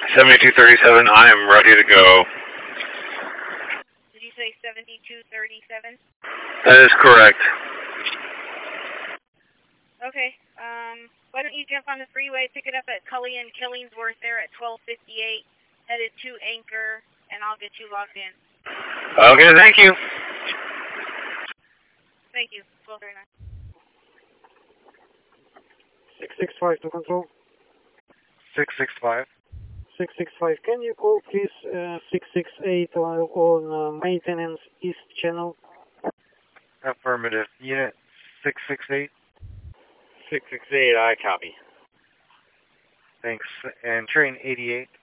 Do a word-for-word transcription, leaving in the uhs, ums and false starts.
seventy-two thirty-seven, I am ready to go. Did you say seventy-two thirty-seven? That is correct. Okay, um, why don't you jump on the freeway, pick it up at Cully and Killingsworth there at twelve fifty-eight, headed to Anchor, and I'll get you logged in. Okay, thank you. Thank you. twelve thirty-nine. six six five to control. six six five. six six five, can you call please uh, six six eight on, on uh, maintenance east channel? Affirmative. Unit six six eight. six six eight, I copy. Thanks. And train eighty-eight.